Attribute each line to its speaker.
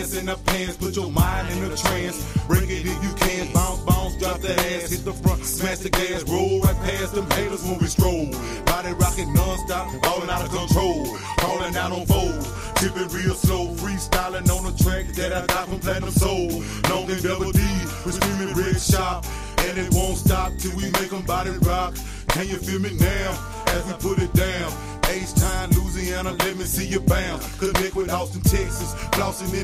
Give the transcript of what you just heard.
Speaker 1: Dance in the pants, put your mind in a trance. Break it if you can, bounce, bounce, drop that ass. Hit the front, smash the gas, roll right past them haters when we stroll. Body rocking non-stop, ballin' out of control. Falling out on foes, tipping real slow. Freestyling on the track that I got from Platinum Soul. Long and Double D, we screaming red shop. And it won't stop till we make them body rock. Can you feel me now, as we put it down? H-Time, Louisiana, let me see you bounce. Connect with Austin, Texas, flossing in